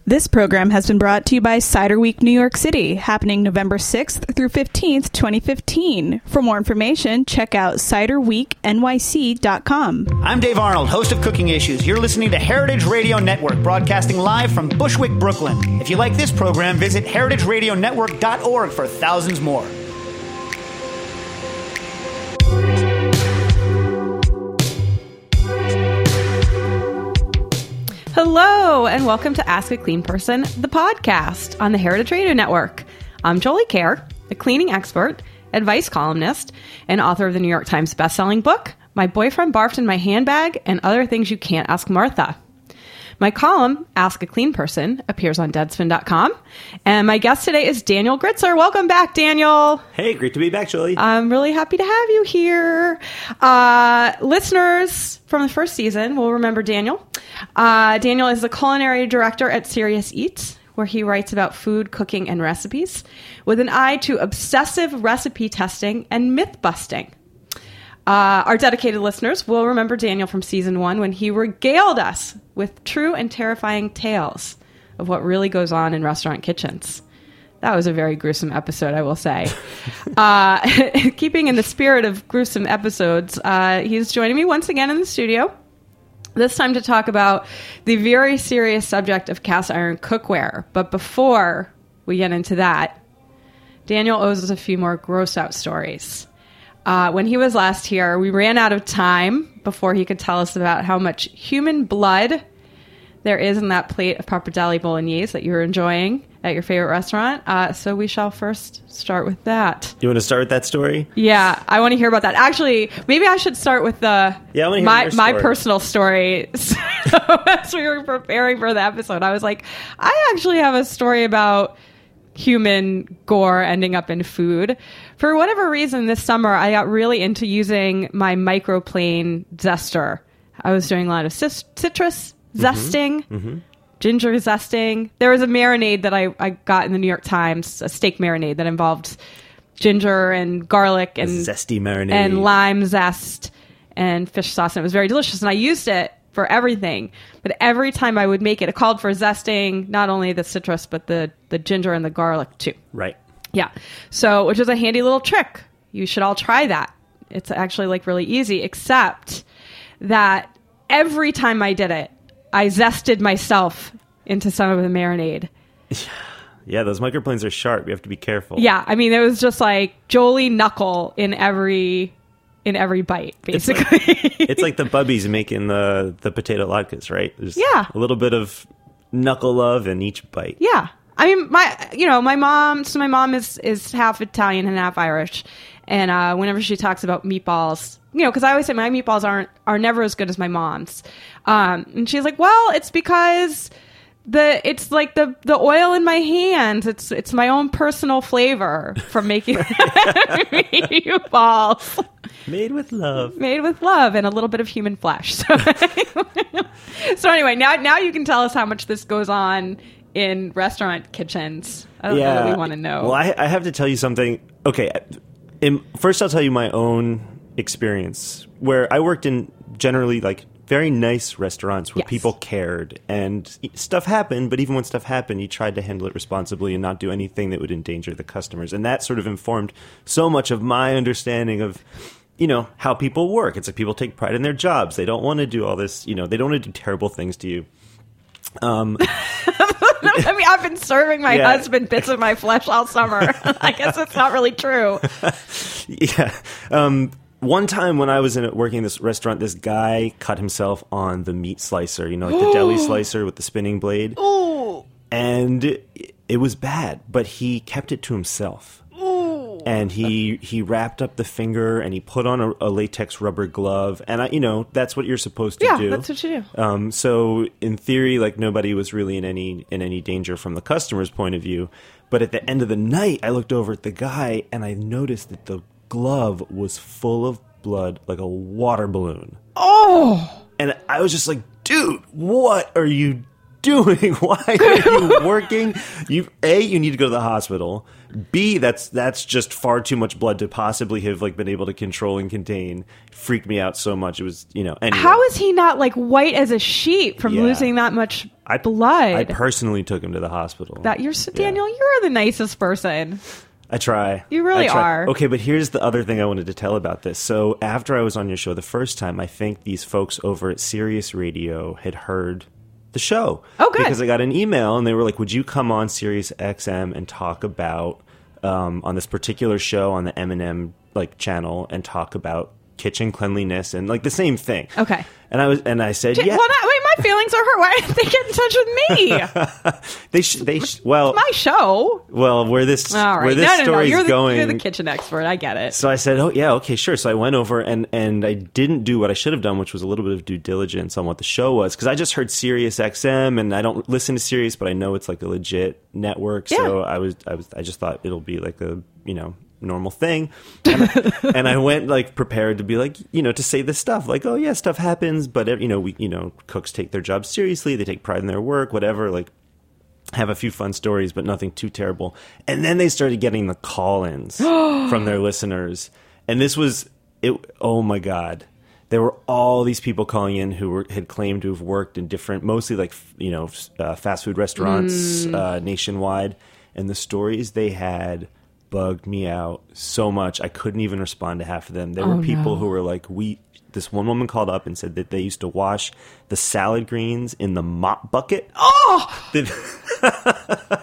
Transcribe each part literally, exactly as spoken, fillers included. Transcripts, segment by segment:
This program has been brought to you by Cider Week New York City, happening November sixth through fifteenth, twenty fifteen. For more information, check out cider week N Y C dot com. I'm Dave Arnold, host of Cooking Issues. You're listening to Heritage Radio Network, broadcasting live from Bushwick, Brooklyn. If you like this program, visit heritage radio network dot org for thousands more. Hello, and welcome to Ask a Clean Person, the podcast on the Heritage Radio Network. I'm Jolie Kerr, a cleaning expert, advice columnist, and author of the New York Times bestselling book, My Boyfriend Barfed in My Handbag, and Other Things You Can't Ask Martha. My column, Ask a Clean Person, appears on deadspin dot com, and my guest today is Daniel Gritzer. Welcome back, Daniel. Hey, great to be back, Jolie. I'm really happy to have you here. Uh, listeners from the first season will remember Daniel. Uh, Daniel is the culinary director at Serious Eats, where he writes about food, cooking, and recipes, with an eye to obsessive recipe testing and myth-busting. Uh, our dedicated listeners will remember Daniel from season one when he regaled us with true and terrifying tales of what really goes on in restaurant kitchens. That was a very gruesome episode, I will say. uh, keeping in the spirit of gruesome episodes, uh, he's joining me once again in the studio, this time to talk about the very serious subject of cast iron cookware. But before we get into that, Daniel owes us a few more gross out stories. Uh, when he was last here, we ran out of time before he could tell us about how much human blood there is in that plate of pappardelle bolognese that you're enjoying at your favorite restaurant. Uh, so we shall first start with that. You want to start with that story? Yeah, I want to hear about that. Actually, maybe I should start with the yeah, I want to hear my your my story. personal story. So as we were preparing for the episode, I was like, I actually have a story about human gore ending up in food. For whatever reason, this summer, I got really into using my microplane zester. I was doing a lot of cis- citrus zesting, mm-hmm. Mm-hmm. ginger zesting. There was a marinade that I, I got in the New York Times, a steak marinade that involved ginger and garlic and a zesty marinade and lime zest and fish sauce, and it was very delicious. And I used it for everything, but every time I would make it, it called for zesting not only the citrus but the the ginger and the garlic too. Right. Yeah. So, which is a handy little trick. You should all try that. It's actually like really easy, except that every time I did it, I zested myself into some of the marinade. Yeah, those microplanes are sharp. You have to be careful. Yeah, I mean, it was just like Jolie Knuckle in every in every bite, basically. It's like, it's like the bubbies making the the potato latkes, right? There's yeah. a little bit of knuckle love in each bite. Yeah. I mean, my, you know, my mom, so my mom is, is half Italian and half Irish. And uh, whenever she talks about meatballs, you know, because I always say my meatballs aren't, are never as good as my mom's. Um, and she's like, well, it's because the, it's like the, the oil in my hands. It's, it's my own personal flavor from making meatballs. Made with love. Made with love and a little bit of human flesh. So, so anyway, now, now you can tell us how much this goes on in restaurant kitchens. I don't yeah. really want to know. Well, I, I have to tell you something. Okay, in, first I'll tell you my own experience, where I worked in generally like very nice restaurants where yes. people cared and stuff happened, but even when stuff happened, you tried to handle it responsibly and not do anything that would endanger the customers. And that sort of informed so much of my understanding of, you know, how people work. It's like people take pride in their jobs. They don't want to do all this, you know, they don't want to do terrible things to you. Um, I mean, I've been serving my yeah. husband bits of my flesh all summer. I guess it's not really true. Yeah. Um, one time when I was in working in this restaurant, this guy cut himself on the meat slicer, you know, like the deli slicer with the spinning blade. Ooh. And it, it was bad, but he kept it to himself. And he, he wrapped up the finger and he put on a, a latex rubber glove. And, I, you know, that's what you're supposed to yeah, do. Yeah, that's what you do. Um, so in theory, like nobody was really in any in any danger from the customer's point of view. But at the end of the night, I looked over at the guy and I noticed that the glove was full of blood like a water balloon. Oh! And I was just like, dude, what are you doing? Why are you working? You A, you need to go to the hospital. B, that's that's just far too much blood to possibly have like been able to control and contain. Freaked me out so much. It was, you know, anyway. How is he not like white as a sheet from Yeah. losing that much I, blood? I personally took him to the hospital. that you're so, Daniel, you're the nicest person. I try. You really I try. are. Okay, but here's the other thing I wanted to tell about this. So after I was on your show the first time, I think these folks over at Sirius Radio had heard the show. Oh, good. Because I got an email and they were like, would you come on Sirius X M and talk about, um, on this particular show on the M and M like channel and talk about kitchen cleanliness and like the same thing. Okay. And I was, and I said, J- yeah. Well, that, wait, my feelings are hurt. Why didn't they get in touch with me? they sh- they sh- well, My show. well, where this, All right. where this no, no, no. story's You're the, going. you're the kitchen expert. I get it. So I said, oh, yeah, okay, sure. So I went over and, and I didn't do what I should have done, which was a little bit of due diligence on what the show was. Because I just heard Sirius X M, and I don't listen to Sirius, but I know it's like a legit network. So Yeah. I was, I was, I just thought it'll be like a, you know, normal thing. And I, and I went like prepared to be like, you know, to say this stuff like, oh, yeah, stuff happens. But, you know, we, you know, cooks take their job seriously. They take pride in their work, whatever. Like, have a few fun stories, but nothing too terrible. And then they started getting the call-ins from their listeners. And this was, it. oh my God. There were all these people calling in who were, had claimed to have worked in different, mostly like, you know, uh, fast food restaurants Mm. uh, nationwide. And the stories they had bugged me out so much. I couldn't even respond to half of them. There Oh, were people no. who were like, we, this one woman called up and said that they used to wash the salad greens in the mop bucket. Oh! That-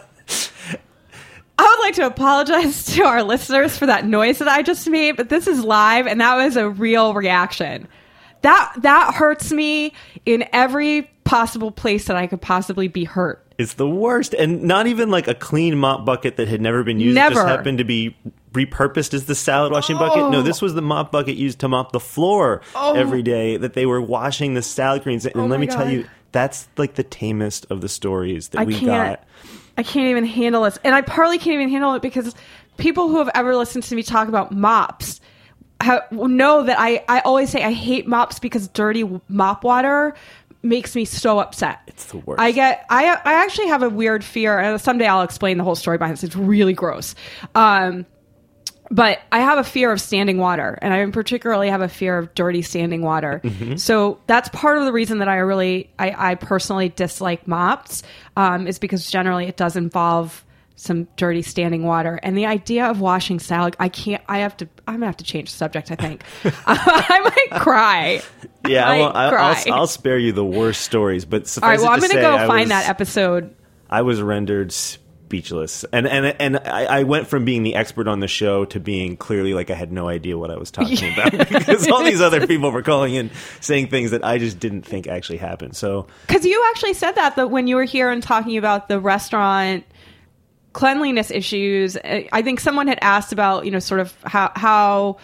I would like to apologize to our listeners for that noise that I just made, but this is live, and that was a real reaction. That that hurts me in every possible place that I could possibly be hurt. It's the worst. And not even like a clean mop bucket that had never been used. It Never. just happened to be repurposed as the salad washing bucket. No, this was the mop bucket used to mop the floor Oh. every day that they were washing the salad greens. And Oh let my me tell God. you, that's like the tamest of the stories that I we can't. got. I can't even handle this. And I partly can't even handle it because people who have ever listened to me talk about mops have, know that I, I always say I hate mops because dirty mop water makes me so upset. It's the worst. I get I I actually have a weird fear, and someday I'll explain the whole story behind this. It's really gross. Um But I have a fear of standing water, and I particularly have a fear of dirty standing water. Mm-hmm. So that's part of the reason that I really, I, I personally dislike mops, um, is because generally it does involve some dirty standing water. And the idea of washing salad, I can't, I have to, I'm gonna have to change the subject, I think. I might cry. Yeah, I well, might I, cry. I'll, I'll spare you the worst stories. But suffice All right, well, it I'm to going to say, go I find was- that episode. I was rendered speechless, and and and I, I went from being the expert on the show to being clearly like I had no idea what I was talking about because all these other people were calling in saying things that I just didn't think actually happened. So Because you actually said that, that when you were here and talking about the restaurant cleanliness issues, I think someone had asked about, you know, sort of how how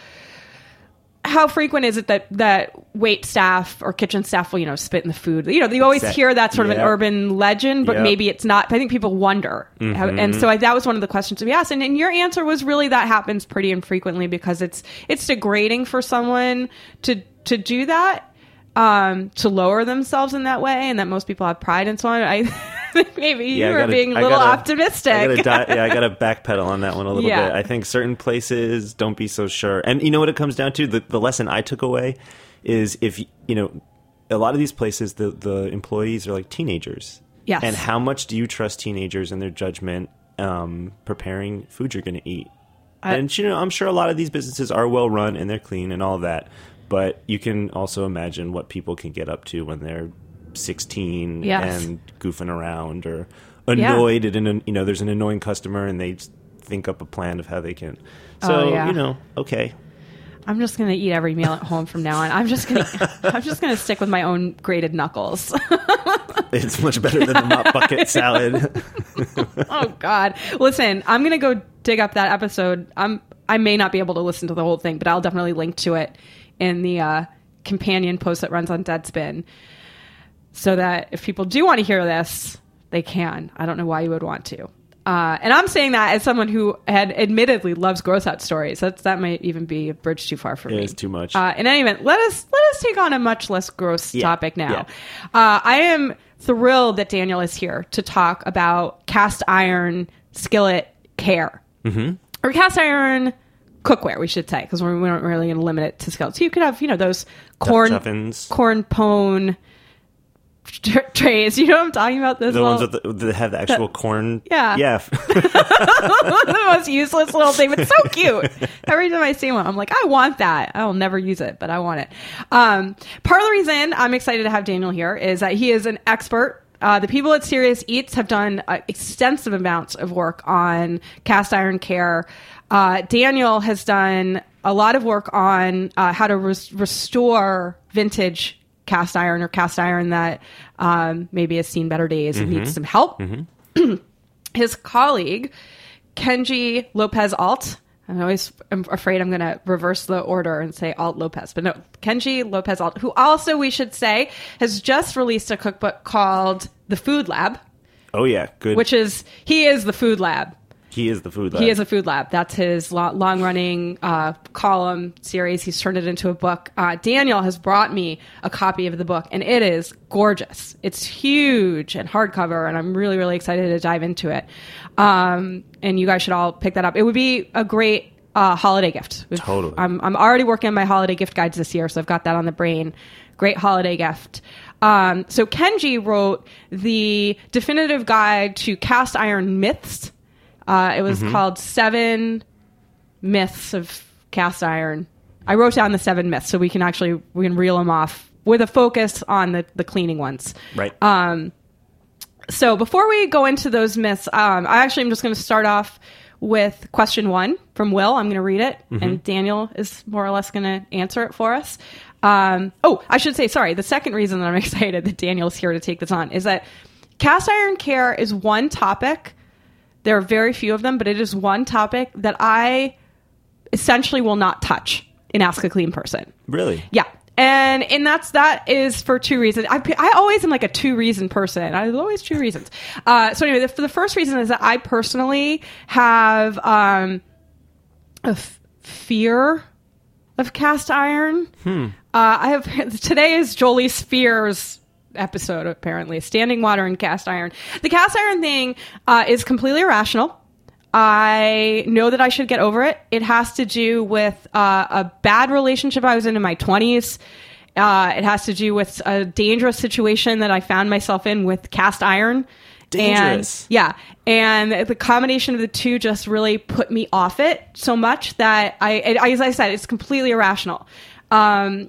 how frequent is it that that wait staff or kitchen staff will, you know, spit in the food? You know, you always Exact- hear that sort of Yep. an urban legend, but Yep. maybe it's not. I think people wonder, how, and so I, that was one of the questions we asked. And, and your answer was really that happens pretty infrequently because it's it's degrading for someone to to do that. Um, to lower themselves in that way, and that most people have pride and so on. I think maybe you Yeah, I were gotta- being a I little gotta- optimistic. I gotta di- yeah, I got to backpedal on that one a little Yeah. bit. I think certain places don't be so sure. And you know what it comes down to? The, the lesson I took away is if, you know, a lot of these places, the, the employees are like teenagers. Yes. And how much do you trust teenagers and their judgment um, preparing food you're going to eat? I- and, you know, I'm sure a lot of these businesses are well run and they're clean and all that. But you can also imagine what people can get up to when they're sixteen Yes. and goofing around or annoyed at an, you know, there's an annoying customer and they think up a plan of how they can. So, Oh, yeah. you know, okay. I'm just gonna eat every meal at home from now on. I'm just gonna I'm just gonna stick with my own grated knuckles. It's much better than the mop bucket salad. Oh God! Listen, I'm gonna go dig up that episode. I'm I may not be able to listen to the whole thing, but I'll definitely link to it in the uh, companion post that runs on Deadspin, so that if people do want to hear this, they can. I don't know why you would want to. Uh, and I'm saying that as someone who had admittedly loves gross out stories. That's, that might even be a bridge too far for It me. is too much. Uh, in any event, let us let us take on a much less gross Yeah, topic now. yeah. Uh, I am thrilled that Daniel is here to talk about cast iron skillet care. Mm-hmm. Or cast iron cookware, we should say, because we're, we're not really going to limit it to skillets. So you could have, you know, those corn, Dutch ovens. corn pone tr- trays. You know what I'm talking about? Those The little, ones with the, that have the actual the, corn. Yeah. Yeah. the most useless little thing, but so cute. Every time I see one, I'm like, I want that. I will never use it, but I want it. Um, part of the reason I'm excited to have Daniel here is that he is an expert. Uh, the people at Serious Eats have done uh, extensive amounts of work on cast iron care. Uh, Daniel has done a lot of work on uh, how to res- restore vintage cast iron or cast iron that um, maybe has seen better days and Mm-hmm. needs some help. Mm-hmm. His colleague, Kenji Lopez Alt, I'm always I'm afraid I'm going to reverse the order and say Alt Lopez, but no, Kenji Lopez Alt, who also, we should say, has just released a cookbook called The Food Lab. Oh, yeah. Good. Which is, he is the food lab. He is the food lab. He is a food lab. That's his lo- long-running uh, column series. He's turned it into a book. Uh, Daniel has brought me a copy of the book, and it is gorgeous. It's huge and hardcover, and I'm really, really excited to dive into it. Um, and you guys should all pick that up. It would be a great uh, holiday gift. Totally. I'm, I'm already working on my holiday gift guides this year, so I've got that on the brain. Great holiday gift. Um, so Kenji wrote the definitive guide to cast iron myths. Uh, it was mm-hmm. called Seven Myths of Cast Iron. I wrote down the seven myths so we can actually we can reel them off with a focus on the, the cleaning ones. Right. Um, so before we go into those myths, um, I actually am just going to start off with question one from Will. I'm going to read it, mm-hmm. and Daniel is more or less going to answer it for us. Um, oh, I should say, sorry, the second reason that I'm excited that Daniel is here to take this on is that cast iron care is one topic. There are very few of them, but it is one topic that I essentially will not touch in Ask a Clean Person. Really? Yeah. And and that's that is for two reasons. I, I always am like a two reason person. I always two reasons. Uh, so anyway, the, the first reason is that I personally have um, a f- fear of cast iron. Hmm. Uh, I have today is Jolie Spears' episode, apparently. Standing water and cast iron. The cast iron thing uh, is completely irrational. I know that I should get over it. It has to do with uh, a bad relationship I was in in my twenties. Uh, it has to do with a dangerous situation that I found myself in with cast iron. Dangerous. And, yeah. And the combination of the two just really put me off it so much that I, I as I said, it's completely irrational. Um,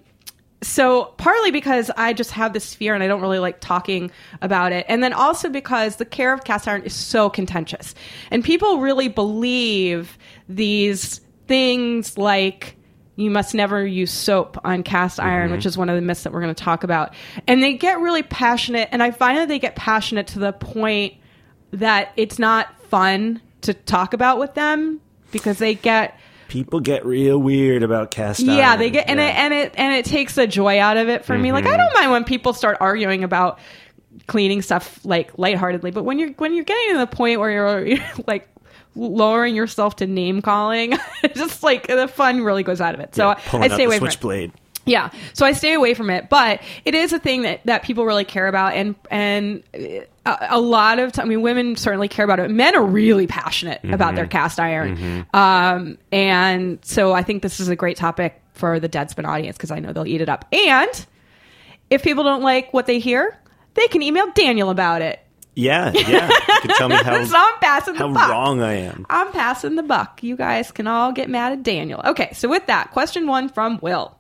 So partly because I just have this fear and I don't really like talking about it. And then also because the care of cast iron is so contentious. And people really believe these things like you must never use soap on cast iron, mm-hmm. which is one of the myths that we're going to talk about. And they get really passionate. And I find that they get passionate to the point that it's not fun to talk about with them because they get... People get real weird about cast iron. Yeah, they get and yeah. it and it and it takes the joy out of it for mm-hmm. me. Like I don't mind when people start arguing about cleaning stuff like lightheartedly, but when you're when you're getting to the point where you're, you're like lowering yourself to name calling, it's just like the fun really goes out of it. So yeah, I stay away from it. Switchblade. Yeah, so I stay away from it, but it is a thing that, that people really care about, and and a, a lot of time, I mean, women certainly care about it. Men are really passionate mm-hmm. about their cast iron, mm-hmm. um, and so I think this is a great topic for the Deadspin audience because I know they'll eat it up. And if people don't like what they hear, they can email Daniel about it. Yeah, yeah. You can tell me how, so I'm passing the how buck. wrong I am. I'm passing the buck. You guys can all get mad at Daniel. Okay, so with that, question one from Will.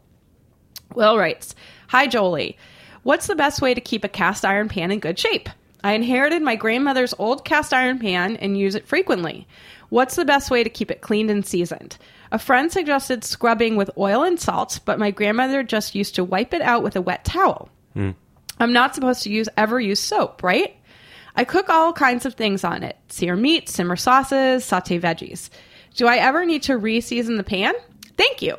Will writes, "Hi, Jolie. What's the best way to keep a cast iron pan in good shape? I inherited my grandmother's old cast iron pan and use it frequently. What's the best way to keep it cleaned and seasoned? A friend suggested scrubbing with oil and salt, but my grandmother just used to wipe it out with a wet towel. Hmm. I'm not supposed to use ever use soap, right? I cook all kinds of things on it. Sear meat, simmer sauces, saute veggies. Do I ever need to re-season the pan? Thank you."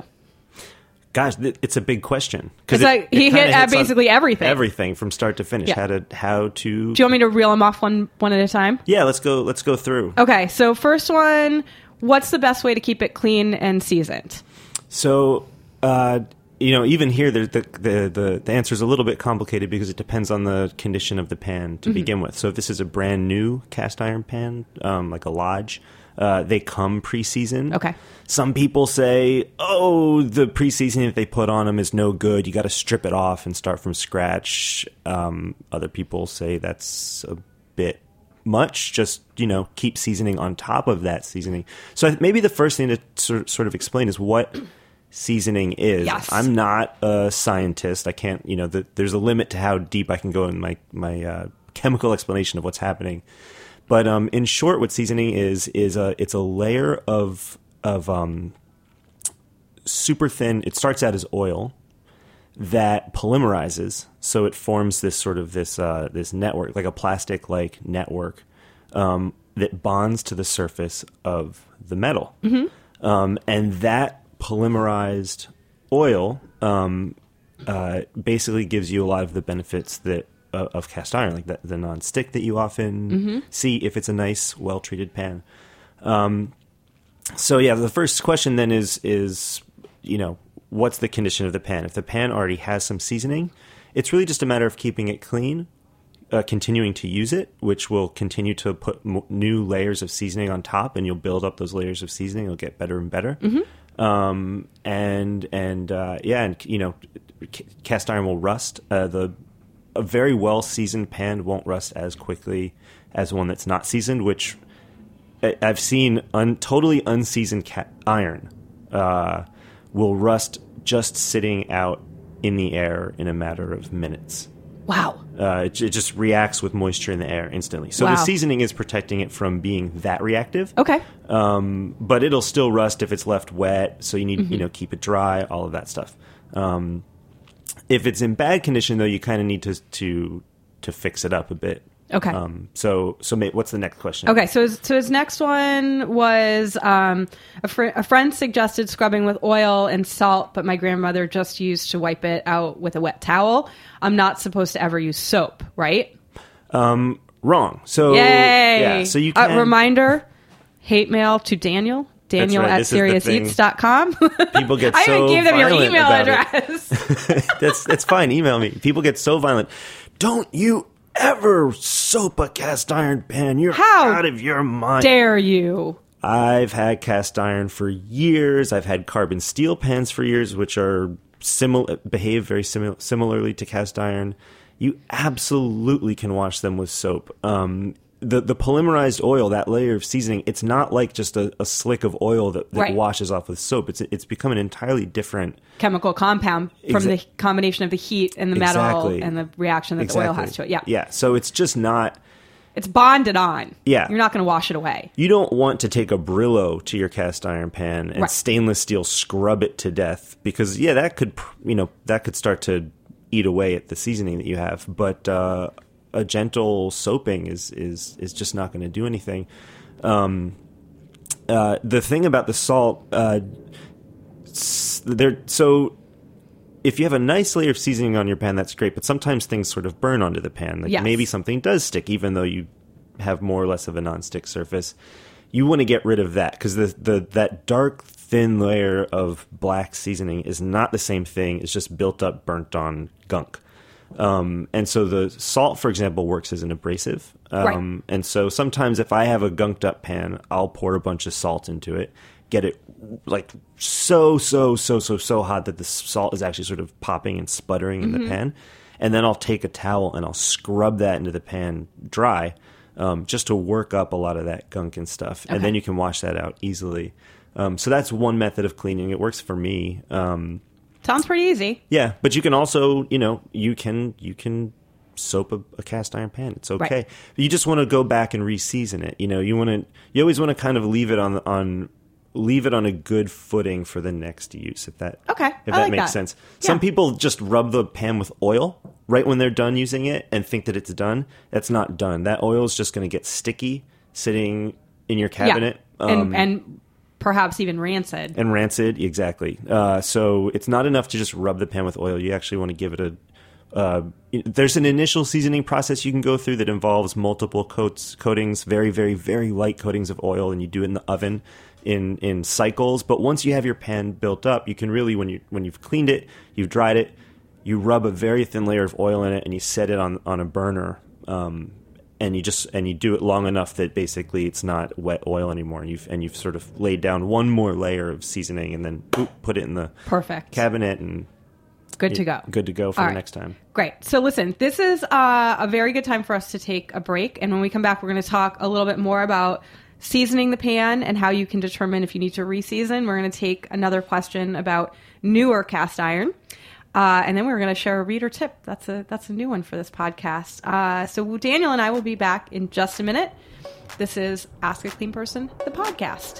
Gosh, it's a big question. It's it, like it he hit uh, basically everything. Everything from start to finish. Yeah. How to how to. Do you want me to reel them off one one at a time? Yeah, let's go. Let's go through. Okay, so first one, what's the best way to keep it clean and seasoned? So, uh, you know, even here, the, the the the the answer is a little bit complicated because it depends on the condition of the pan to mm-hmm. begin with. So if this is a brand new cast iron pan, um, like a Lodge, uh, they come pre-seasoned. Okay. Some people say, oh, the pre-seasoning that they put on them is no good. You got to strip it off and start from scratch. Um, other people say that's a bit much. Just, you know, keep seasoning on top of that seasoning. So maybe the first thing to sort sort of explain is what seasoning is. Yes. I'm not a scientist. I can't, you know, the, there's a limit to how deep I can go in my, my uh, chemical explanation of what's happening. But um, in short, what seasoning is, is a, it's a layer of, of um, super thin, it starts out as oil that polymerizes. So it forms this sort of this, uh, this network, like a plastic-like network um, that bonds to the surface of the metal. Mm-hmm. Um, and that polymerized oil um, uh, basically gives you a lot of the benefits that uh, of cast iron, like the, the non-stick that you often mm-hmm. see if it's a nice, well-treated pan. Um, so yeah, the first question then is is you know, what's the condition of the pan? If the pan already has some seasoning, it's really just a matter of keeping it clean, uh, continuing to use it, which will continue to put m- new layers of seasoning on top, and you'll build up those layers of seasoning. It'll get better and better. Mm-hmm. Um, and, and, uh, yeah, and, you know, c- cast iron will rust. Uh, the, a very well seasoned pan won't rust as quickly as one that's not seasoned, which I, I've seen un, totally unseasoned ca- iron, uh, will rust just sitting out in the air in a matter of minutes. Wow. Uh, it, it just reacts with moisture in the air instantly. So wow. the seasoning is protecting it from being that reactive. Okay. Um, but it'll still rust if it's left wet. So you need, mm-hmm. you know, keep it dry, all of that stuff. Um, if it's in bad condition, though, you kind of need to, to, to fix it up a bit. Okay. Um, so, so may, what's the next question? Okay. So, his, so his next one was um, a, fr- a friend suggested scrubbing with oil and salt, but my grandmother just used to wipe it out with a wet towel. I'm not supposed to ever use soap, right? Um, wrong. So, Yay! Yeah, so you can... Uh, reminder, hate mail to Daniel. Daniel right. at serious eats dot com. People get so I even gave them your violent email about address. that's, that's fine. Email me. People get so violent. Don't you ever soap a cast iron pan? You're How out of your mind. Dare you? I've had cast iron for years. I've had carbon steel pans for years, which are similar, behave very simi- similarly to cast iron. You absolutely can wash them with soap. Um, the the polymerized oil, that layer of seasoning, it's not like just a, a slick of oil that, that right. washes off with soap. It's it's become an entirely different chemical compound from Exa- the combination of the heat and the metal exactly. and the reaction that exactly. the oil has to it. Yeah, yeah. So it's just not. It's bonded on. Yeah. You're not going to wash it away. You don't want to take a Brillo to your cast iron pan and right. stainless steel scrub it to death because, yeah, that could, you know, that could start to eat away at the seasoning that you have. But uh, a gentle soaping is is is just not going to do anything. Um, uh, the thing about the salt, uh, there, so if you have a nice layer of seasoning on your pan, that's great. But sometimes things sort of burn onto the pan. Like yes. maybe something does stick, even though you have more or less of a non-stick surface. You want to get rid of that because the, the that dark, thin layer of black seasoning is not the same thing. It's just built up, burnt on gunk. Um, and so the salt, for example, works as an abrasive. Um, right. And so sometimes if I have a gunked up pan, I'll pour a bunch of salt into it, get it like so, so, so, so, so hot that the salt is actually sort of popping and sputtering in mm-hmm. the pan. And then I'll take a towel and I'll scrub that into the pan dry um, just to work up a lot of that gunk and stuff. Okay. And then you can wash that out easily. Um, so that's one method of cleaning. It works for me. Um, Sounds pretty easy. Yeah, but you can also, you know, you can you can soap a, a cast iron pan. It's okay. Right. You just want to go back and re-season it. You know, you want to you always want to kind of leave it on on leave it on a good footing for the next use. If that okay, if I that like makes that. sense. Yeah. Some people just rub the pan with oil right when they're done using it and think that it's done. That's not done. That oil is just going to get sticky sitting in your cabinet. Yeah. And, Um, and perhaps even rancid. And rancid, exactly. Uh, so it's not enough to just rub the pan with oil. You actually want to give it a uh, there's an initial seasoning process you can go through that involves multiple coats, coatings, very, very, very light coatings of oil, and you do it in the oven in in cycles. But once you have your pan built up, you can really, when you when you've cleaned it, you've dried it, you rub a very thin layer of oil in it, and you set it on on a burner. Um, and you just and you do it long enough that basically it's not wet oil anymore, and you've and you've sort of laid down one more layer of seasoning, and then boop, put it in the Perfect. cabinet, and Good to go. Good to go for All the right. next time. Great. So listen, this is uh, a very good time for us to take a break, and when we come back, we're going to talk a little bit more about seasoning the pan and how you can determine if you need to re-season. We're going to take another question about newer cast iron. Uh, and then we're going to share a reader tip. That's a that's a new one for this podcast. Uh, so Daniel and I will be back in just a minute. This is Ask a Clean Person, the podcast.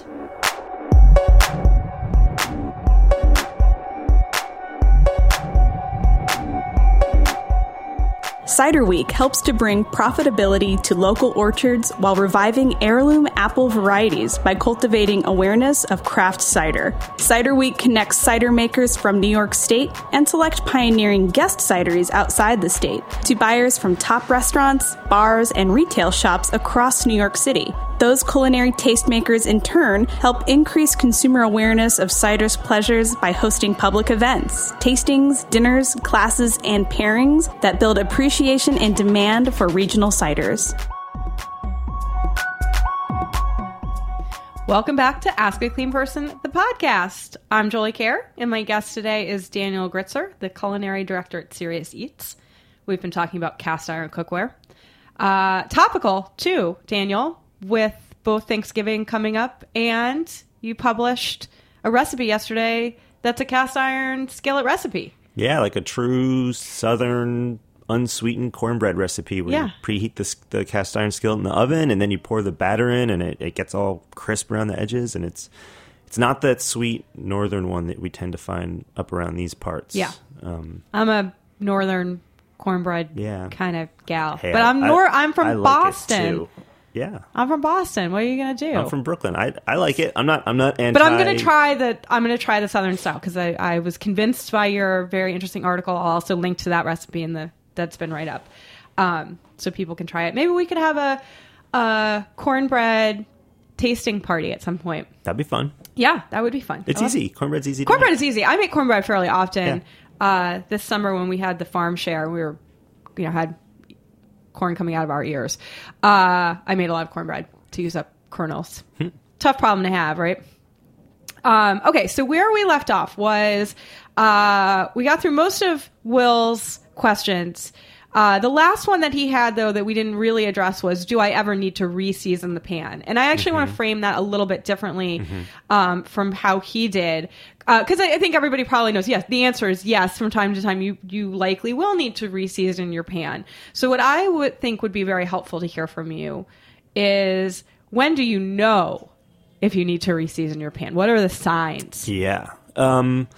Cider Week helps to bring profitability to local orchards while reviving heirloom apple varieties by cultivating awareness of craft cider. Cider Week connects cider makers from New York State and select pioneering guest cideries outside the state to buyers from top restaurants, bars, and retail shops across New York City. Those culinary tastemakers, in turn, help increase consumer awareness of cider's pleasures by hosting public events, tastings, dinners, classes, and pairings that build appreciation and demand for regional ciders. Welcome back to Ask a Clean Person, the podcast. I'm Jolie Kerr, and my guest today is Daniel Gritzer, the culinary director at Serious Eats. We've been talking about cast iron cookware. Uh, topical, too, Daniel, with both Thanksgiving coming up, and you published a recipe yesterday that's a cast iron skillet recipe. Yeah, like a true Southern unsweetened cornbread recipe where Yeah. you preheat the, the cast iron skillet in the oven, and then you pour the batter in, and it, it gets all crisp around the edges, and it's it's not that sweet northern one that we tend to find up around these parts. Yeah. Um, I'm a northern cornbread Yeah. kind of gal, hey, but I'm I- nor I'm from I like it Boston. too. Yeah. I'm from Boston. What are you gonna do? I'm from Brooklyn. I I like it. I'm not I'm not anti. But I'm gonna try the I'm gonna try the Southern style because I, I was convinced by your very interesting article. I'll also link to that recipe in the that's been right up, um, so people can try it. Maybe we could have a, a cornbread tasting party at some point. That'd be fun. Yeah, that would be fun. It's I love- easy. Cornbread's easy. To Cornbread make. is easy. I make cornbread fairly often. Yeah. Uh, this summer when we had the farm share, we were, you know, had corn coming out of our ears. Uh, I made a lot of cornbread to use up kernels. Hmm. Tough problem to have, right? Um, okay, so where we left off was uh, we got through most of Will's questions. Uh, the last one that he had, though, that we didn't really address was, do I ever need to re-season the pan? And I actually Mm-hmm. want to frame that a little bit differently mm-hmm. um, from how he did. Because uh, I, I think everybody probably knows, yes, the answer is yes. From time to time, you, you likely will need to re-season your pan. So what I would think would be very helpful to hear from you is, when do you know if you need to re-season your pan? What are the signs? Yeah. Um,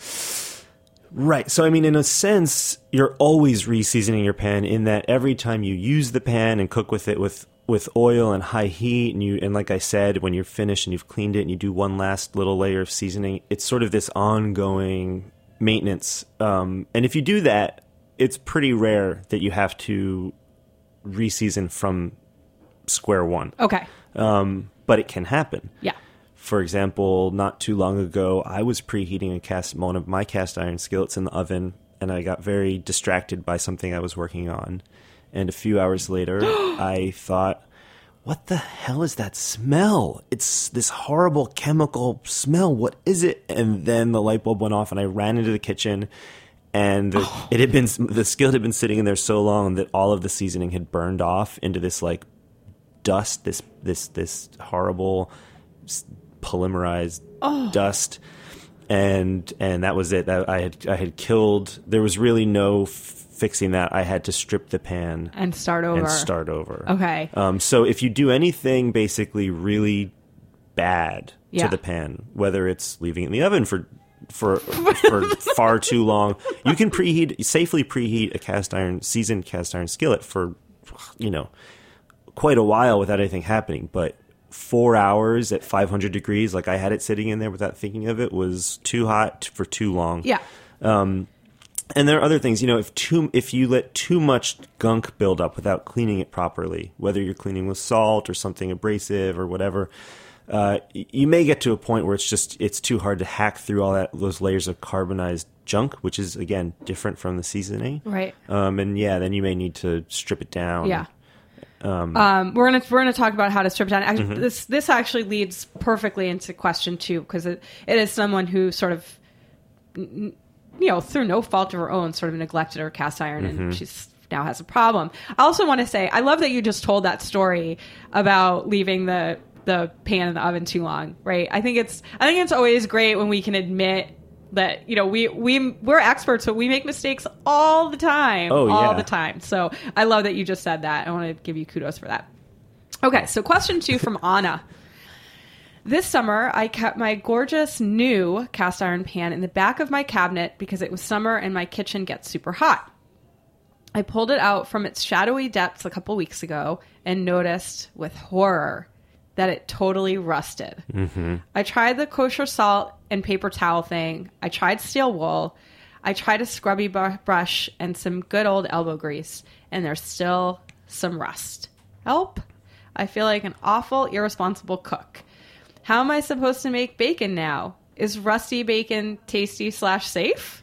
right. So, I mean, in a sense, you're always re-seasoning your pan in that every time you use the pan and cook with it with, with oil and high heat, and you and like I said, when you're finished and you've cleaned it and you do one last little layer of seasoning, it's sort of this ongoing maintenance. Um, and if you do that, it's pretty rare that you have to re-season from square one. Okay. Um, but it can happen. Yeah. For example, not too long ago, I was preheating a cast one of my cast iron skillets in the oven, and I got very distracted by something I was working on. And a few hours later, I thought, what the hell is that smell? It's this horrible chemical smell. What is it? And then the light bulb went off, and I ran into the kitchen, and the, oh. it had been the skillet had been sitting in there so long that all of the seasoning had burned off into this like dust, this this this horrible polymerized oh. dust, and and that was it. I, I had I had killed. There was really no f- fixing that. I had to strip the pan and start over. And start over. Okay. Um, so if you do anything basically really bad yeah. to the pan, whether it's leaving it in the oven for for for far too long, you can preheat safely preheat a cast iron seasoned cast iron skillet for you know quite a while without anything happening, but four hours at five hundred degrees, like I had it sitting in there without thinking of it, was too hot for too long. Yeah. Um, And there are other things, you know, if too if you let too much gunk build up without cleaning it properly, whether you're cleaning with salt or something abrasive or whatever, uh, you may get to a point where it's just it's too hard to hack through all that those layers of carbonized junk, which is again different from the seasoning. Right. Um, and yeah, then you may need to strip it down. Yeah. Um, um, we're gonna we're gonna talk about how to strip it down. Actually, mm-hmm. This this actually leads perfectly into question two, because it, it is someone who sort of, you know, through no fault of her own, sort of neglected her cast iron, mm-hmm. and she's now has a problem. I also want to say, I love that you just told that story about leaving the the pan in the oven too long. Right? I think it's I think it's always great when we can admit that, you know, we, we, we're experts, but we make mistakes all the time. Oh, all yeah. the time. So I love that you just said that. I want to give you kudos for that. Okay, so question two from Anna. This summer, I kept my gorgeous new cast iron pan in the back of my cabinet because it was summer and my kitchen gets super hot. I pulled it out from its shadowy depths a couple weeks ago and noticed with horror that it totally rusted. Mm-hmm. I tried the kosher salt and paper towel thing. I tried steel wool. I tried a scrubby br- brush and some good old elbow grease, and there's still some rust. Help! I feel like an awful, irresponsible cook. How am I supposed to make bacon now? Is rusty bacon tasty slash safe?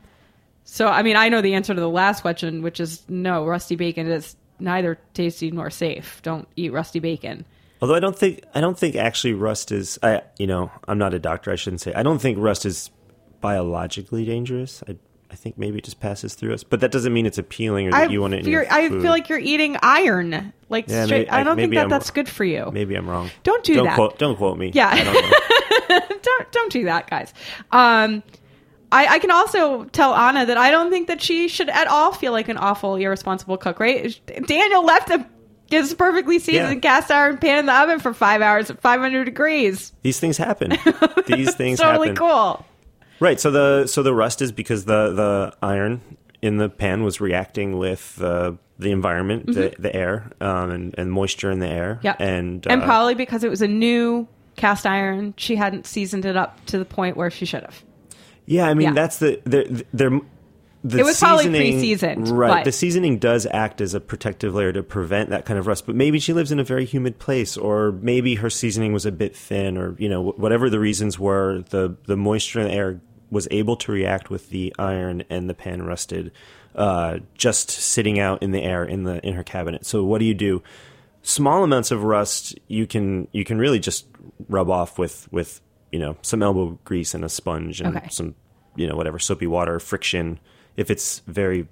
So, I mean, I know the answer to the last question, which is no, rusty bacon is neither tasty nor safe. Don't eat rusty bacon. Although I don't think I don't think actually rust is I you know I'm not a doctor, I shouldn't say I don't think rust is biologically dangerous. I I think maybe it just passes through us, but that doesn't mean it's appealing or that I you want it in your I food. feel like you're eating iron. Like yeah, straight, maybe, I don't maybe think that I'm, that's good for you. Maybe I'm wrong. Don't do don't that. Quote, don't quote me. Yeah, I don't know. don't don't do that, guys. Um, I, I can also tell Anna that I don't think that she should at all feel like an awful, irresponsible cook. Right? Daniel left a his perfectly seasoned yeah. cast iron pan in the oven for five hours at five hundred degrees. These things happen. These things totally happen. Cool. Right. So the so the rust is because the, the iron in the pan was reacting with uh, the environment, mm-hmm. the, the air, um, and, and moisture in the air. Yeah. And, uh, and probably because it was a new cast iron, she hadn't seasoned it up to the point where she should have. Yeah, I mean, yeah. that's the... the, the The it was probably pre-seasoned. Right. But. The seasoning does act as a protective layer to prevent that kind of rust. But maybe she lives in a very humid place, or maybe her seasoning was a bit thin, or, you know, whatever the reasons were, the, the moisture in the air was able to react with the iron and the pan rusted, uh, just sitting out in the air in the in her cabinet. So what do you do? Small amounts of rust you can you can really just rub off with, with you know, some elbow grease and a sponge and okay. some, you know, whatever, soapy water, friction, if it's very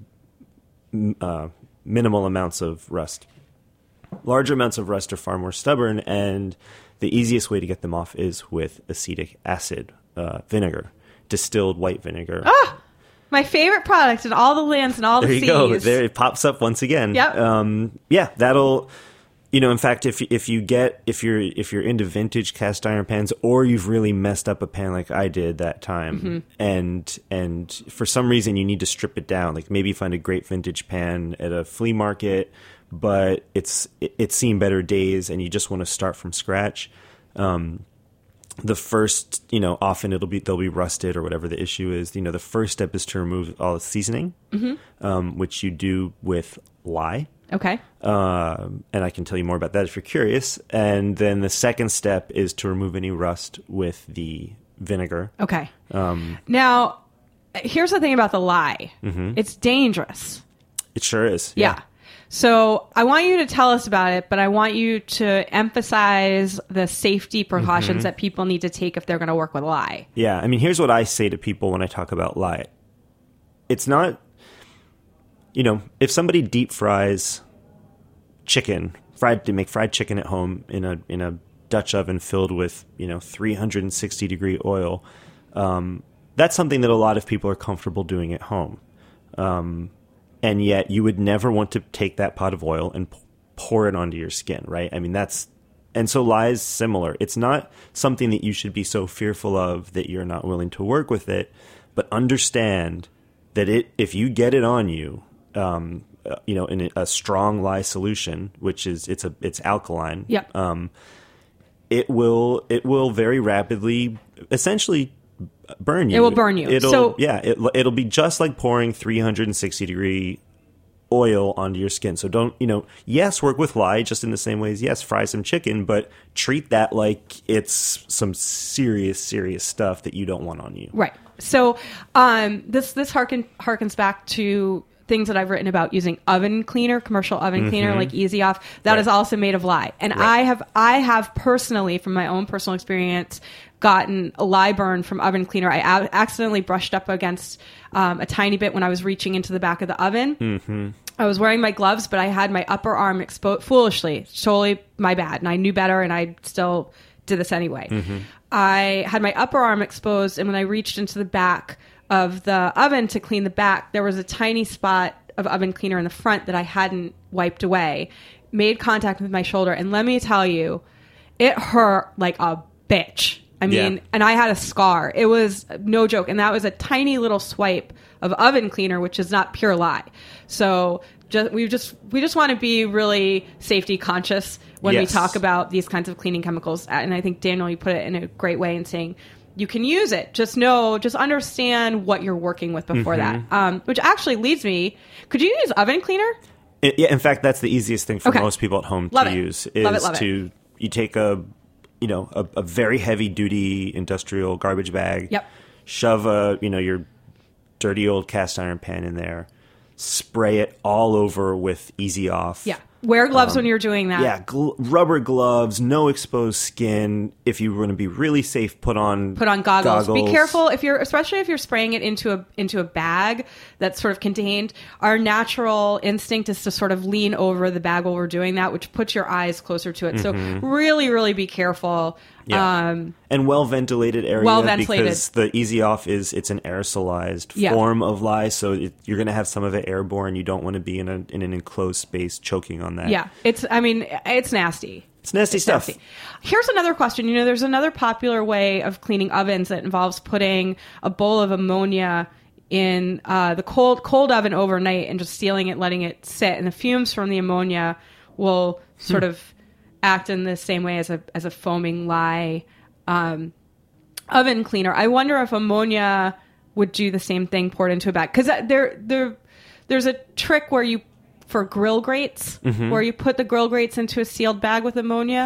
uh, minimal amounts of rust. Larger amounts of rust are far more stubborn, and the easiest way to get them off is with acetic acid, uh, vinegar, distilled white vinegar. Ah, my favorite product in all the lands and all the there you seas. Go. There it pops up once again. Yep. Um, yeah, that'll... You know, in fact, if if you get if you're if you're into vintage cast iron pans, or you've really messed up a pan like I did that time, mm-hmm. and and for some reason you need to strip it down, like maybe find a great vintage pan at a flea market, but it's it, it's seen better days, and you just want to start from scratch. Um, the first, you know, often it'll be they'll be rusted or whatever the issue is. You know, the first step is to remove all the seasoning, mm-hmm. um, which you do with lye. Okay. Uh, and I can tell you more about that if you're curious. And then the second step is to remove any rust with the vinegar. Okay. Um, now, here's the thing about the lye. Mm-hmm. It's dangerous. It sure is. Yeah. yeah. So I want you to tell us about it, but I want you to emphasize the safety precautions mm-hmm. that people need to take if they're going to work with lye. Yeah. I mean, here's what I say to people when I talk about lye. It's not... You know, if somebody deep fries chicken, fried to make fried chicken at home in a in a Dutch oven filled with, you know, three hundred sixty degree oil, um, that's something that a lot of people are comfortable doing at home. Um, and yet you would never want to take that pot of oil and p- pour it onto your skin, right? I mean, that's... And so lye is similar. It's not something that you should be so fearful of that you're not willing to work with it, but understand that it if you get it on you... Um, uh, you know, in a, a strong lye solution, which is it's a it's alkaline. Yep. Um, it will it will very rapidly, essentially, burn you. It will burn you. It'll, So- yeah, it, it'll be just like pouring three hundred sixty degree oil onto your skin. So don't, you know, yes, work with lye just in the same way as, yes, fry some chicken, but treat that like it's some serious, serious stuff that you don't want on you. Right. So um, this this harken, harkens back to things that I've written about using oven cleaner, commercial oven cleaner like Easy Off. That Right. is also made of lye. And Right. I have I have personally, from my own personal experience, gotten a lye burn from oven cleaner. I a- accidentally brushed up against um, a tiny bit when I was reaching into the back of the oven. Mm-hmm. I was wearing my gloves, but I had my upper arm exposed foolishly. Totally my bad. And I knew better, and I still did this anyway. Mm-hmm. I had my upper arm exposed, and when I reached into the back of the oven to clean the back, there was a tiny spot of oven cleaner in the front that I hadn't wiped away. Made contact with my shoulder, and let me tell you, it hurt like a bitch. I mean, Yeah. and I had a scar. It was no joke. And that was a tiny little swipe of oven cleaner, which is not pure lye. So just, we just we just want to be really safety conscious when Yes. we talk about these kinds of cleaning chemicals. And I think, Daniel, you put it in a great way in saying you can use it. Just know, just understand what you're working with before Mm-hmm. that. Um, which actually leads me, could you use oven cleaner? It, yeah, in fact, that's the easiest thing for Okay. most people at home Love to it. use is Love it, love it. to you take a you know a, a very heavy duty industrial garbage bag. Yep. Shove a you know your dirty old cast iron pan in there. Spray it all over with Easy Off. Yeah. Wear gloves when you're doing that. Yeah, gl- rubber gloves, no exposed skin. If you want to be really safe, put on Put on goggles. goggles. Be careful if you're, especially if you're spraying it into a into a bag that's sort of contained. Our natural instinct is to sort of lean over the bag while we're doing that, which puts your eyes closer to it. So really, really be careful. Yeah. Um, and well ventilated area Well ventilated. because the Easy Off is it's an aerosolized Yeah. form of lye, so it, you're going to have some of it airborne. You don't want to be in a in an enclosed space choking on that. yeah, it's. I mean, it's nasty. It's nasty stuff. Nasty. Here's another question. You know, there's another popular way of cleaning ovens that involves putting a bowl of ammonia in uh, the cold cold oven overnight and just sealing it, letting it sit, and the fumes from the ammonia will sort of act in the same way as a as a foaming lye um, oven cleaner. I wonder if ammonia would do the same thing poured into a bag, because there there there's a trick where you for grill grates where you put the grill grates into a sealed bag with ammonia.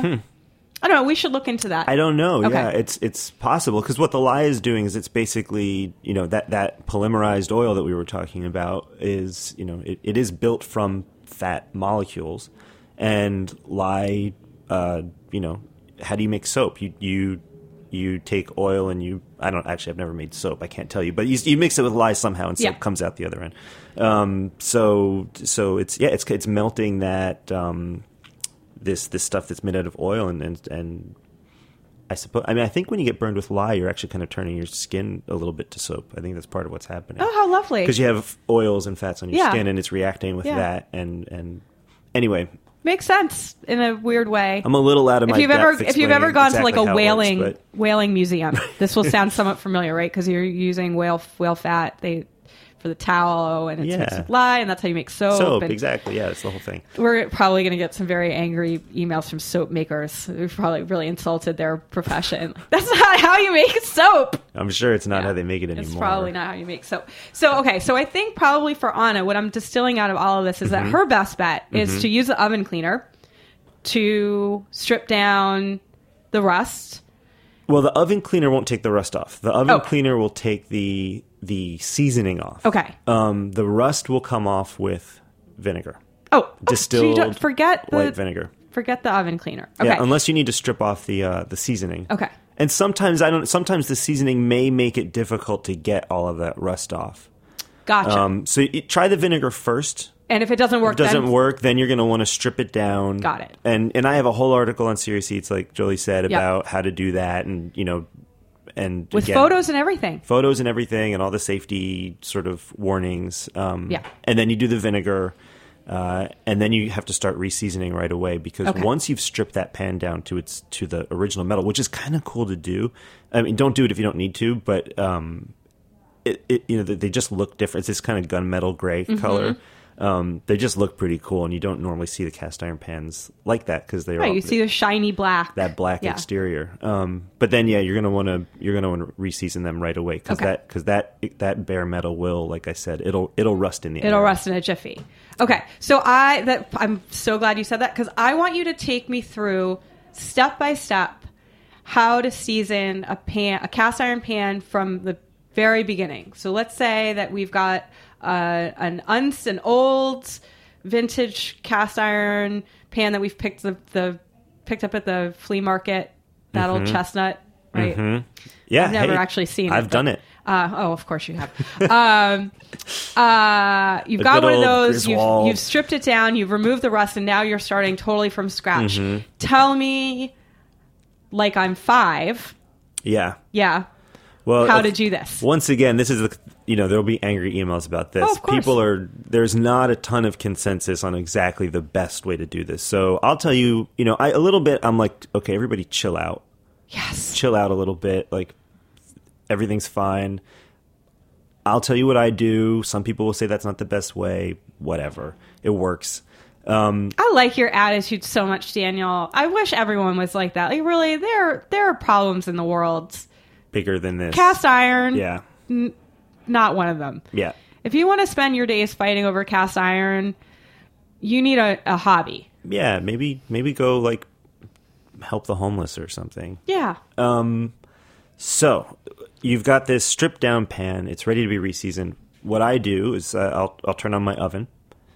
I don't know. We should look into that. I don't know. Okay. Yeah, it's it's possible because what the lye is doing is it's basically you know that that polymerized oil that we were talking about is you know it, it is built from fat molecules, and lye. Uh, you know, how do you make soap? You you you take oil and you. I don't actually. I've never made soap. I can't tell you. But you, you mix it with lye somehow, and soap Yeah. comes out the other end. Um, so so it's yeah, it's it's melting that um, this this stuff that's made out of oil, and and, and I suppose. I mean, I think when you get burned with lye, you're actually kind of turning your skin a little bit to soap. I think that's part of what's happening. Oh, how lovely! Because you have oils and fats on your Yeah. skin, and it's reacting with Yeah. that. And and anyway. Makes sense in a weird way. I'm a little out of my if you've depth ever if you've ever explaining gone to like exactly a how it whaling works, whaling museum, this will sound somewhat familiar, right? Because you're using whale whale fat they for the towel, and it's Yeah. mixed with lye, and that's how you make soap. soap, and exactly. Yeah, that's the whole thing. We're probably going to get some very angry emails from soap makers. We've probably really insulted their profession. That's not how you make soap. I'm sure it's not Yeah. how they make it anymore. It's probably not how you make soap. So, okay, so I think probably for Anna, what I'm distilling out of all of this is Mm-hmm. that her best bet is to use the oven cleaner to strip down the rust. Well, the oven cleaner won't take the rust off. The oven Oh. cleaner will take the the seasoning off. Okay. Um, the rust will come off with vinegar, Oh, distilled oh, so you don't forget the white vinegar. forget the oven cleaner. Okay. Yeah, unless you need to strip off the uh, the seasoning. Okay. And sometimes I don't. Sometimes the seasoning may make it difficult to get all of that rust off. Gotcha. Um, so you try the vinegar first. and if it doesn't work, If it doesn't then work, then you're going to want to strip it down. Got it. And and I have a whole article on Serious Eats, like Jolie said, Yep. about how to do that, and you know, and with again, photos and everything. photos and everything, and all the safety sort of warnings. Um, Yeah. And then you do the vinegar, uh, and then you have to start reseasoning right away because Okay. once you've stripped that pan down to its to the original metal, which is kind of cool to do. I mean, don't do it if you don't need to, but um, it, it you know they just look different. It's this kind of gunmetal gray Mm-hmm. color. Um, they just look pretty cool, and you don't normally see the cast iron pans like that because they're Right, all, you see the shiny black. that black Yeah. exterior. Um, but then, yeah, you're gonna want to you're gonna want to reseason them right away because Okay. that because that that bare metal will, like I said, it'll it'll rust in the It'll air. rust in a jiffy. Okay, so I that I'm so glad you said that because I want you to take me through step by step how to season a pan, a cast iron pan from the very beginning. So let's say that we've got uh, an uns an old vintage cast iron pan that we've picked the, the picked up at the flea market. That old chestnut, right? Yeah, I've never hey, actually seen it. I've but- done it. Uh, oh, of course you have. um, uh, you've A got good one of old those. You've, Griswold. you've stripped it down. You've removed the rust, and now you're starting totally from scratch. Mm-hmm. Tell me, like I'm five. Yeah. Yeah. Well, How of- to do this? Once again, this is the you know there'll be angry emails about this. Oh, of course. People are there's not a ton of consensus on exactly the best way to do this. So I'll tell you, you know, I, a little bit. I'm like, okay, everybody, chill out, Yes. chill out a little bit. Like everything's fine. I'll tell you what I do. Some people will say that's not the best way. Whatever, it works. Um, I like your attitude so much, Daniel. I wish everyone was like that. Like, really, there there are problems in the world. bigger than this. Cast iron, Yeah, not one of them. yeah. If you want to spend your days fighting over cast iron, you need a, a hobby. Yeah, maybe maybe go like help the homeless or something. Yeah. So you've got this stripped down pan. It's ready to be reseasoned. What I do is uh, I'll I'll turn on my oven,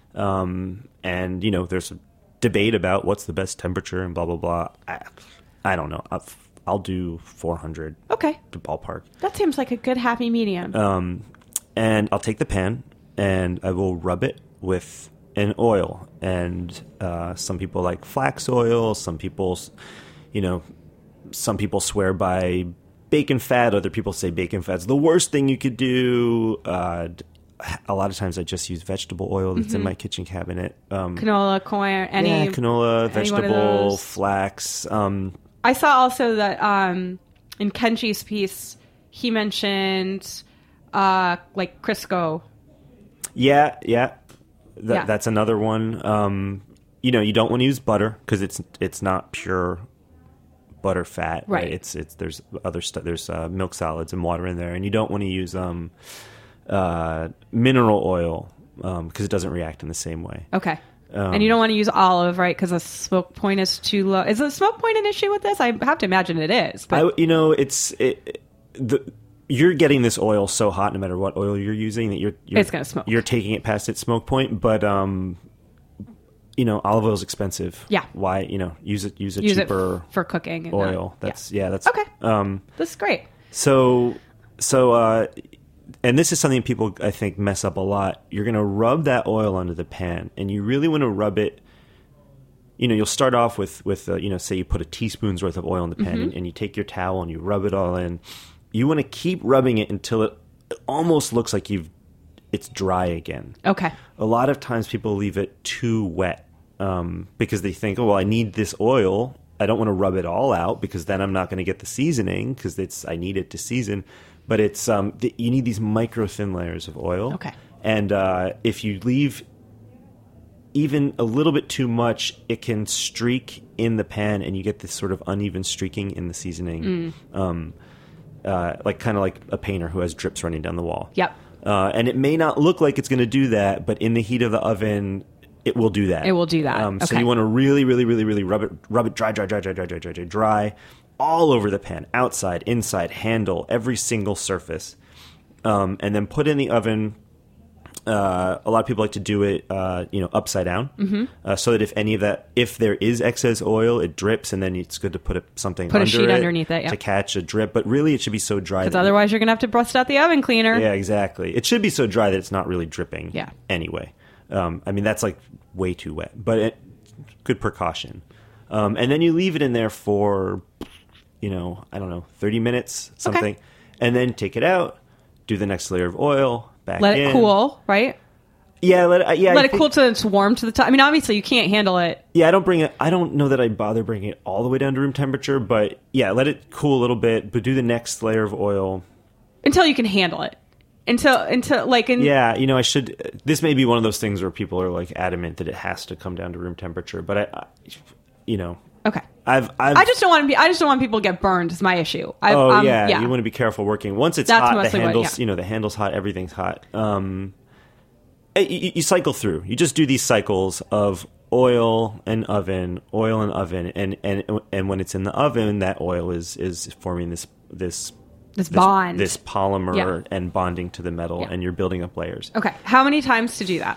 um, and you know there's a debate about what's the best temperature and blah blah blah. I, I don't know. I'll, I'll do four hundred. Okay. The ballpark. That seems like a good happy medium. Um, and I'll take the pan and I will rub it with an oil. And uh, some people like flax oil. Some people, you know, some people swear by bacon fat. Other people say bacon fat's the worst thing you could do. Uh, a lot of times I just use vegetable oil that's in my kitchen cabinet. Um, Canola, corn, any yeah, canola, any one of vegetable, those. flax. Um, I saw also that um, in Kenji's piece, he mentioned uh, like Crisco. Yeah, yeah. That, Yeah. That's another one. Um, you know, you don't want to use butter because it's it's not pure butter fat. Right. Right. It's it's there's other stuff. There's uh, milk solids and water in there, and you don't want to use um, uh, mineral oil because it doesn't react in the same way. Okay. Um, and you don't want to use olive, right? Because the smoke point is too low. Is the smoke point an issue with this? I have to imagine it is. But I, you know, it's it, the you're getting this oil so hot, no matter what oil you're using, that you're, you're It's gonna smoke. You're taking it past its smoke point, but um, you know, olive oil is expensive. Yeah. Why? You know, use it. Use a use cheaper it for cooking. And oil. not- That's yeah. yeah. That's Okay. Um, That's great. so so uh, and this is something people I think mess up a lot. You're gonna rub that oil onto the pan, and you really want to rub it. You know, you'll start off with with uh, you know, say you put a teaspoon's worth of oil in the pan, Mm-hmm. and, and you take your towel and you rub it all in. You want to keep rubbing it until it almost looks like you've it's dry again. Okay. A lot of times people leave it too wet um, because they think, oh, well, I need this oil. I don't want to rub it all out because then I'm not going to get the seasoning because it's I need it to season. But it's um, the, you need these micro thin layers of oil. Okay. And uh, if you leave even a little bit too much, it can streak in the pan, and you get this sort of uneven streaking in the seasoning. Mm. Um, uh, like kind of like a painter who has drips running down the wall. Yep. Uh, and it may not look like it's going to do that, but in the heat of the oven, it will do that. It will do that. Um, So Okay. you want to really, really, really, really rub it, rub it dry, dry, dry, dry, dry, dry, dry, dry, dry, all over the pan, outside, inside, handle, every single surface, um, and then put in the oven. Uh, a lot of people like to do it, uh, you know, upside down, mm-hmm. uh, so that if any of that, if there is excess oil, it drips, and then it's good to put a, something Put a under sheet it underneath it, yeah. to catch a drip. But really, it should be so dry. Because that- otherwise, you're going to have to bust out the oven cleaner. yeah, exactly. It should be so dry that it's not really dripping. Yeah. Anyway, um, I mean that's like way too wet, but it, good precaution. Um, and then you leave it in there for, you know, I don't know, thirty minutes, something, and then take it out. Do the next layer of oil. Back Let in. it cool, right? Yeah, let it, uh, yeah. Let I it think- cool till it's warm to the top. I mean, obviously, you can't handle it. Yeah, I don't bring it. I don't know that I bother bringing it all the way down to room temperature, but yeah, let it cool a little bit. But do the next layer of oil. Until you can handle it. Until, until like in Yeah, you know, I should. This may be one of those things where people are like adamant that it has to come down to room temperature, but I, I you know, okay. I've, I've I just don't want to be. I just don't want people to get burned. Is my issue. I've, oh um, yeah, yeah, you want to be careful working. Once it's That's hot, the mostly what- handles, yeah. you know, the handle's hot, everything's hot. Um, eh, you, you cycle through. You just do these cycles of oil and oven, oil and oven, and and and when it's in the oven, that oil is is forming this this. This bond. this polymer Yeah. and bonding to the metal, Yeah. and you're building up layers. Okay. How many times to do that?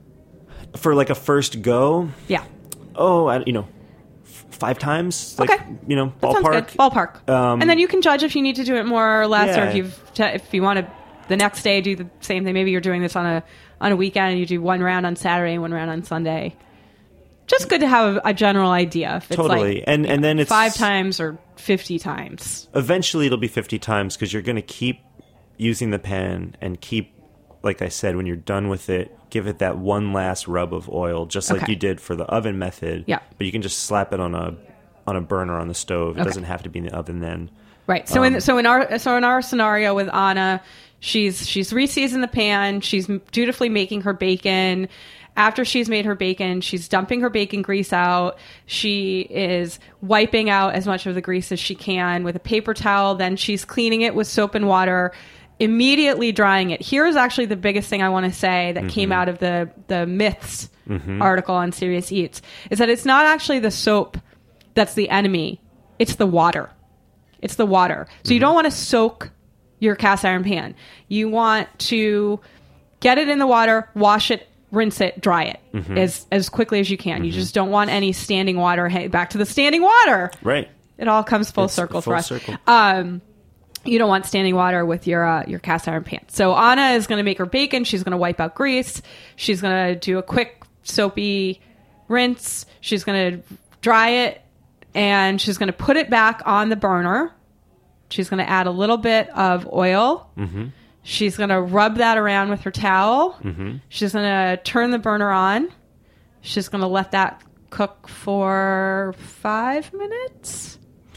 For like a first go, Yeah. oh, I, you know, f- five times. Like, Okay. you know, That sounds ballpark. good. Ballpark. Um, and then you can judge if you need to do it more or less, or Yeah. if you've t- if you want to the next day do the same thing. Maybe you're doing this on a on a weekend and you do one round on Saturday and one round on Sunday. Just good to have a, a general idea. If it's Totally. like, And- you and know, then it's- five times or fifty times. Eventually, it'll be fifty times because you're going to keep using the pan and keep, like I said, when you're done with it, give it that one last rub of oil, just like Okay. you did for the oven method. Yeah. But you can just slap it on a on a burner on the stove. It Okay. doesn't have to be in the oven then. Right. So Um, in so in our so in our scenario with Anna, she's she's reseasoned the pan. She's dutifully making her bacon. After she's made her bacon, she's dumping her bacon grease out. She is wiping out as much of the grease as she can with a paper towel. Then she's cleaning it with soap and water, immediately drying it. Here's actually the biggest thing I want to say that came out of the the myths article on Serious Eats is that it's not actually the soap that's the enemy. It's the water. It's the water. So you don't want to soak your cast iron pan. You want to get it in the water, wash it, rinse it, dry it as as quickly as you can. You just don't want any standing water. Hey, back to the standing water. Right. It all comes full It's circle full for us. circle. Um, you don't want standing water with your uh, your cast iron pan. So Anna is going to make her bacon. She's going to wipe out grease. She's going to do a quick soapy rinse. She's going to dry it, and she's going to put it back on the burner. She's going to add a little bit of oil. Mm-hmm. She's going to rub that around with her towel. Mm-hmm. She's going to turn the burner on. She's going to let that cook for five minutes,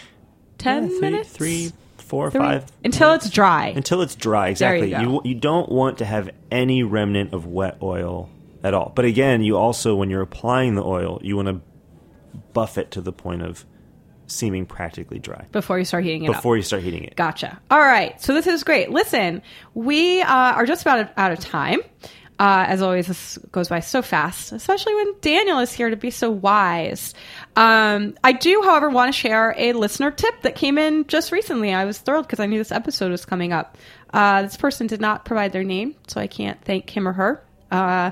ten Yeah, three, minutes, three, four, Three- five. until it's dry. Until it's dry, There you exactly. go. You, you don't want to have any remnant of wet oil at all. But again, you also, when you're applying the oil, you want to buff it to the point of seeming practically dry Before you start heating it up. before you start heating it. Gotcha. All right. So this is great. Listen, we uh, are just about out of time. Uh, as always, this goes by so fast, especially when Daniel is here to be so wise. Um, I do, however, want to share a listener tip that came in just recently. I was thrilled because I knew this episode was coming up. Uh, this person did not provide their name, so I can't thank him or her. Uh,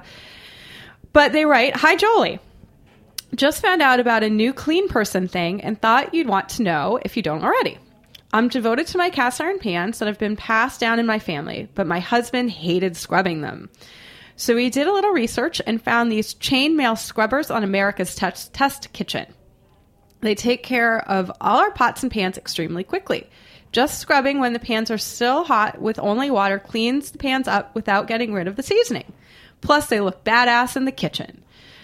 but they write, "Hi, Jolie. Just found out about a new clean person thing and thought you'd want to know if you don't already. I'm devoted to my cast iron pans that have been passed down in my family, but my husband hated scrubbing them. So we did a little research and found these chainmail scrubbers on America's Test, test Kitchen. They take care of all our pots and pans extremely quickly. Just scrubbing when the pans are still hot with only water cleans the pans up without getting rid of the seasoning. Plus, they look badass in the kitchen."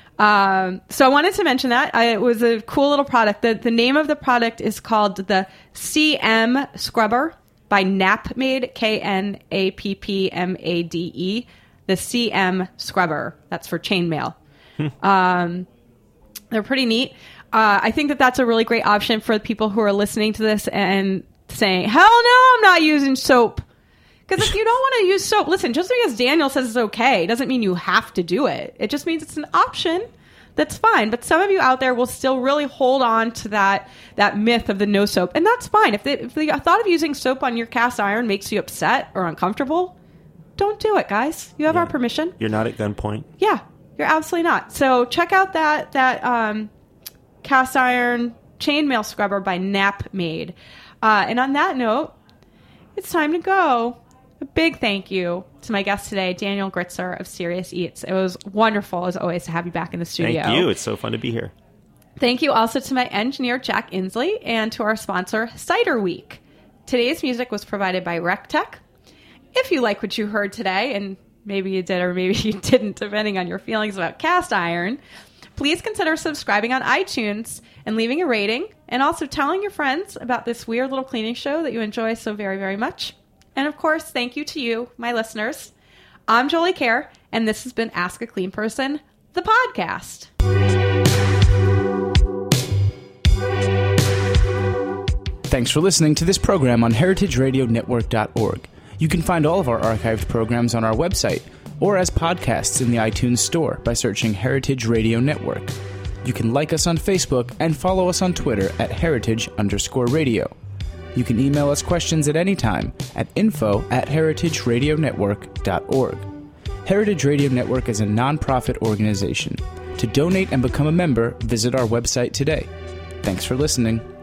Um, so I wanted to mention that. I, it was a cool little product. The, the name of the product is called the C M Scrubber by Napmade, K N A P P M A D E. The C M Scrubber. That's for chainmail. um, they're pretty neat. Uh, I think that that's a really great option for people who are listening to this and saying, hell no, I'm not using soap. Because if you don't want to use soap, listen, just because Daniel says it's okay doesn't mean you have to do it. It just means it's an option. That's fine. But some of you out there will still really hold on to that that myth of the no soap. And that's fine. If the, if the thought of using soap on your cast iron makes you upset or uncomfortable, don't do it, guys. You have Yeah. our permission. You're not at gunpoint. Yeah, you're absolutely not. So check out that that um, cast iron chainmail scrubber by Napmade. Uh, and on that note, it's time to go. A big thank you to my guest today, Daniel Gritzer of Serious Eats. It was wonderful, as always, to have you back in the studio. Thank you. It's so fun to be here. Thank you also to my engineer, Jack Inslee, and to our sponsor, Cider Week. Today's music was provided by RecTech. If you like what you heard today, and maybe you did or maybe you didn't, depending on your feelings about cast iron, please consider subscribing on iTunes and leaving a rating, and also telling your friends about this weird little cleaning show that you enjoy so very, very much. And of course, thank you to you, my listeners. I'm Jolie Kerr, and this has been Ask a Clean Person, the podcast. Thanks for listening to this program on heritage radio network dot org. You can find all of our archived programs on our website or as podcasts in the iTunes Store by searching Heritage Radio Network. You can like us on Facebook and follow us on Twitter at heritage underscore radio. You can email us questions at any time at info at heritage radio network dot org. Heritage Radio Network is a nonprofit organization. To donate and become a member, visit our website today. Thanks for listening.